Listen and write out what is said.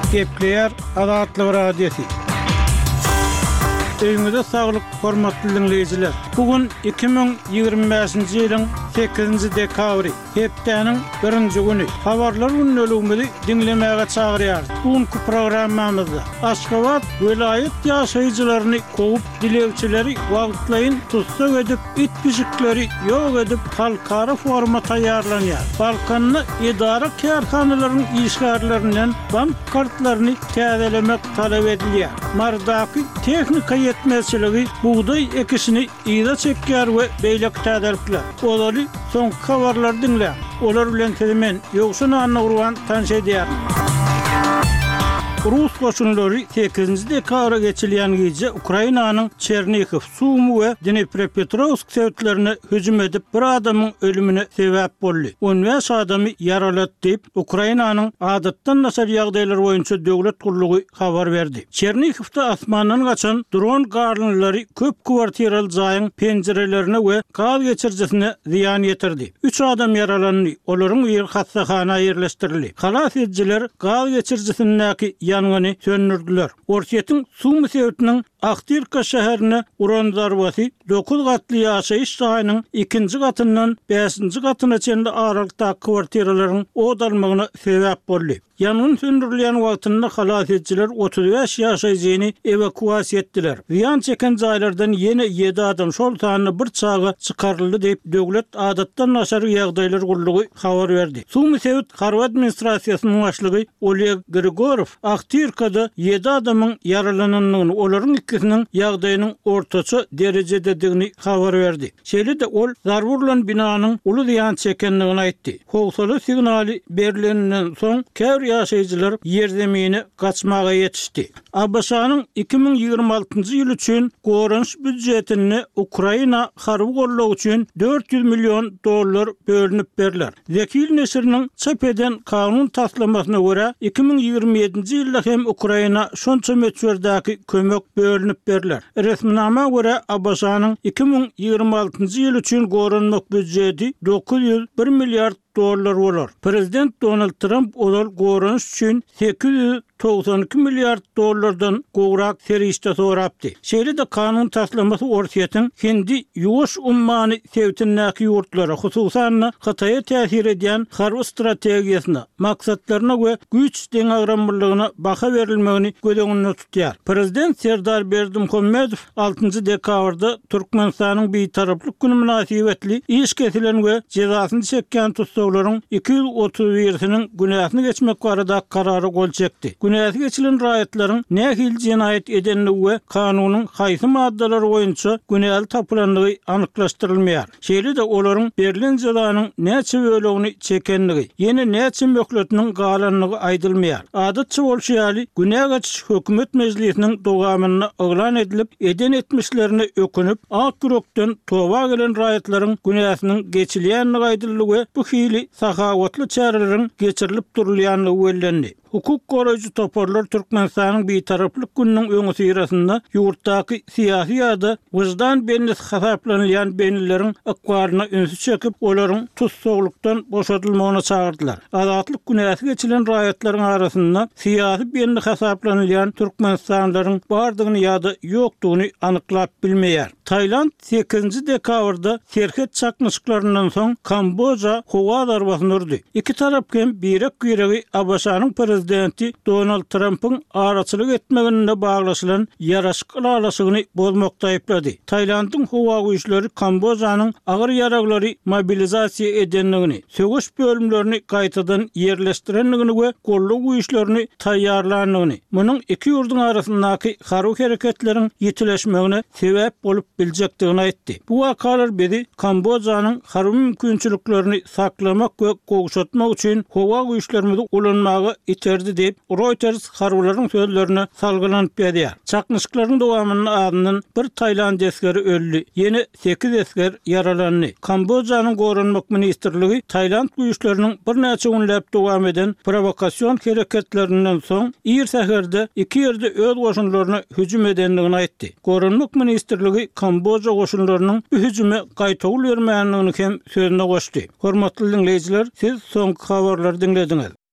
Gepleyer Adatlı Radyosu. Öňüňizde saglyk, hormatly dinleýijiler. Bugün 2025-nji ýylyň 8-nji dekabry, hepdeniň 1-nji güni. Habarlar günnäligimizi dinlemäge çagyrýar. Bugünkü programmamyzda Aşgabat vilayet ýaşaýjylaryny kogup dilegçileri wagtlaýyn tutsak edip, itbişikleri ýok edip halkara forma taýýarlanýar. Balkanyny idara kärhanalarynyň işgärlerinden bank kartlaryny täzelemek talap edilýär. Mardaky tehnika yetmezçiligi buğday ekişini ýyda çekýär we beýlek täzelikler. Olary soňky habarlar dinle. Olar bilen temen ýoksun anna urwan tanş edýär. Rus koşunları 8-nji dekabra geçilýän gece Ukrainanyň Chernihiv, Sumy we Dnipropetrovsk şäherlerine hüjüm edip bir adamyň ölümine sebäp boldy. 15 adamy ýaralat diýip Ukrainanyň adatdan nasar ýagdaýlar boýunça döwlet gurulugy habar berdi. Chernihivde asmandan gaçan dron garlynlary köp kwartiraly jaýyň penjerelerine we gaz geçirjisine ziýan ýetirdi. 3 adam ýaralandy. Olaryň bir hassahana ýerleşdirildi. Halas edjiler gaz geçirjisindäki ýanyny söndürdiler. Ortiýetiň Sumy şäheriniň Aktirka şäherine uran zarbasy 9 gatly ýaşaýyş sahynyň 2-nji gatyndan 5-nji gatyna çenli aralykda kwartiralaryň odalmagyna sebäp boldy. Ýanyň söndürilýän wagtynda halas edjiler 35 ýaşaýjyny evakuasiýa etdiler. Ziýan çeken jaýlardan ýene 7 adam şol sanyny bir çaga çykaryldy diýip döwlet adatdan naşar ýagdaýlar gurulugy habar berdi. Sumy şäher Harwa administrasiýasynyň başlygy Oleg Grigorov Aktirkada 7 adamyň yaralananyny, olaryň ikisiniň ýagdaýynyň ortaça derejededigini habar berdi. Şeýle de ol zarburlan binanyň uly ziýan çekenligini aýtdy. Howsaly signali berilenden soň käwr ýaşaýjylar ýerdemini gaçmaga ýetişdi. Abşanyň 2026-njy ýyl üçin gorunç büdjetini Ukraina harby gollug üçin 400 milyon dollar bölünip berler. Wekil nesriniň çap eden kanun taslamasyna görä 2027-nji ýylda hem Ukraina şonça meçwerdäki kömek bölünip berler. Resminama görä Abşanyň 2026-njy ýyl üçin gorunmak büdjeti 901 milliard dollar bolar. Prezident Donald Trump olal gorunç üçin 892 milliard dollardan gowrak serişde sorapdy. Şeýle de kanun taslamasy ortiýetiň hindi ýuwaş ummany sevtinäki ýurtlara, hususan Hataýa täsir edýän harby strategiýasyna, maksatlaryna we güç deňagramlygyna baha berilmegini gödeňinde tutýar. Prezident Serdar Berdimuhammedow 6-njy dekabrda Türkmenistanyň beýtaraplyk güni münasibetli iş kesilen we jezasyny çekýän tutsaglaryň 231-siniň günäsini geçmek barada karary gol çekdi. Günäsi geçilen raýatlaryň nähil jenaýat edenligi we kanunyň haýsy maddalary boýunça günäli tapylanlygy anyklaşdyrylmaýar. Şeýle de olaryň berilen jazanyň näçe bölegini çekenligi, ýene näçe möhletiniň galanlygy aýdylmaýar. Adatça bolşýaly günä geçiş hökümet mejlisiniň dogamyna oglan edilip, eden etmişlerini ökünüp, ak ýürekden toba gelen raýatlaryň günäsiniň geçilýänligi aýdyldy we bu hili sahawatly çärelerin geçirilip durulýanlygy bellendi. Hukuk goraýjy toparlar Türkmenistanyň beýtaraplyk gününiň öňü sirasynda ýurtdaky syýasy ýa-da wyjdan benlis hasaplanýan benleriň akwaryna ünsü çekip, olaryň tutsaglykdan boşadylmagyna çagyrdylar. Azatlyk günäsi geçilen raýatlaryň arasynda syýasy benli hasaplanýan türkmenistanlylaryň bardygyny ýa-da ýokdugyny anyklap bilmeýär. Taýland 8-nji dekabrda serhet çakmyşyklarynyň soň Kamboja howa zarbasyny urdy. Iki tarap hem birek ýüregi Abşanyň prezidenti Donald Trump'ın araçylyk etmegine baglaşylan ýaraşyk alasygyny bozmakda aýplady. Taýlandyň howa güýçleri Kambojanyň agyr ýaraglary mobilizasiýa edenligini, sögüş bölümlerini gaýtadan ýerleşdirenligini we golluk güýçlerini taýýarlanlygyny, munyň iki ýurduň arasyndaky harby hereketleriň ýetileşmegine sebäp bolup biljekdigini aýtdy. Bu wakalar bizi Kambojanyň harby mümkinçiliklerini saklamak we gowşatmak üçin howa güýçlerimizi ulanmagy iterdi diýip Reuters harbylaryň sözlerine salgylanyp berýär. Çakmyşyklaryň dowamynyň ardyndan bir Taýland eskeri öldü. Ýene 8 esker yaralandy. Kambojanyň gorunmak ministrligi Taýland güýçleriniň bir näçe günläp dowam eden provokasiýon hereketlerinden soň ir säherde iki ýerde öz goşunlaryna hüjüm edenligini aýtdy. Gorunmak ministrligi Kamboja goşunlarynyň bu hüjüme gaýtagyl bermänligini hem sözüne goşdy. Hormatly dinleýijiler, siz soňky habarlary dinlediňiz.